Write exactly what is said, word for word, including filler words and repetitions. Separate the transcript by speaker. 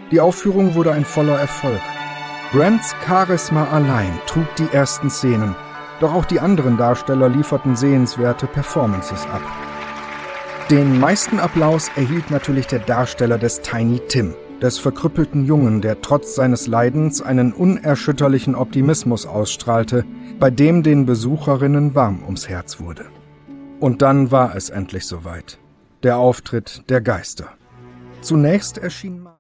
Speaker 1: Die Aufführung wurde ein voller Erfolg. Grants Charisma allein trug die ersten Szenen, doch auch die anderen Darsteller lieferten sehenswerte Performances ab. Den meisten Applaus erhielt natürlich der Darsteller des Tiny Tim, des verkrüppelten Jungen, der trotz seines Leidens einen unerschütterlichen Optimismus ausstrahlte, bei dem den Besucherinnen warm ums Herz wurde. Und dann war es endlich soweit. Der Auftritt der Geister. Zunächst erschien